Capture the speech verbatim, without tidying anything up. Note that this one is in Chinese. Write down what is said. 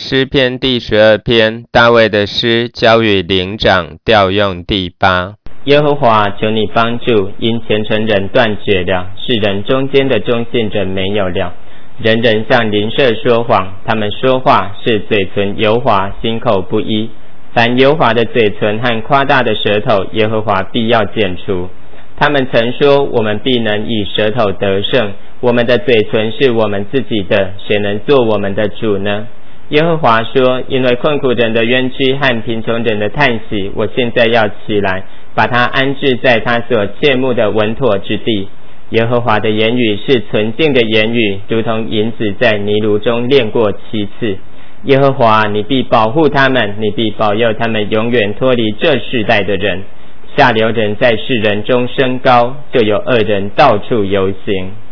诗篇第十二篇，大卫的诗，交与灵长，调用第八。 耶和华，求你帮助，因虔诚人断绝了，世人中间的忠信者没有了。人人向邻舍说谎，他们说话是嘴唇油滑，心口不一。凡油滑的嘴唇和夸大的舌头，耶和华必要剪除。他们曾说，我们必能以舌头得胜，我们的嘴唇是我们自己的，谁能做我们的主呢？耶和华说，因为困苦人的冤屈和贫穷人的叹息，我现在要起来，把他安置在他所切慕的稳妥之地。耶和华的言语是纯净的言语，如同银子在泥炉中炼过七次。耶和华，你必保护他们，你必保佑他们永远脱离这世代的人。下流人在世人中升高，就有恶人到处游行。